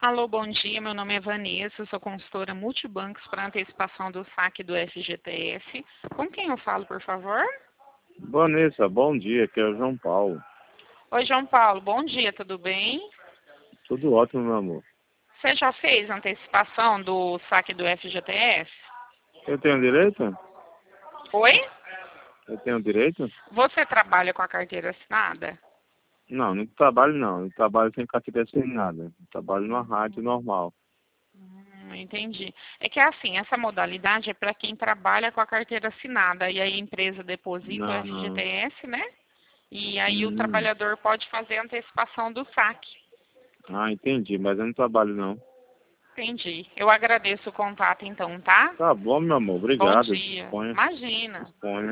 Alô, bom dia. Meu nome é Vanessa, sou consultora multibancos para antecipação do saque do FGTS. Com quem eu falo, por favor? Vanessa, bom dia, aqui é o João Paulo. Oi, João Paulo. Bom dia, tudo bem? Tudo ótimo, meu amor. Você já fez a antecipação do saque do FGTS? Eu tenho direito? Oi? Eu tenho direito? Você trabalha com a carteira assinada? Não, não trabalho não. Eu trabalho sem carteira assinada. Eu trabalho numa rádio normal. Entendi. É que assim, essa modalidade é para quem trabalha com a carteira assinada e aí a empresa deposita o Não, não. FGTS, né? E aí o Hum. trabalhador pode fazer a antecipação do saque. Ah, entendi, mas eu não trabalho não. Entendi. Eu agradeço o contato então, tá? Tá bom, meu amor. Bom Obrigado. dia. Disponha. Imagina. Disponha.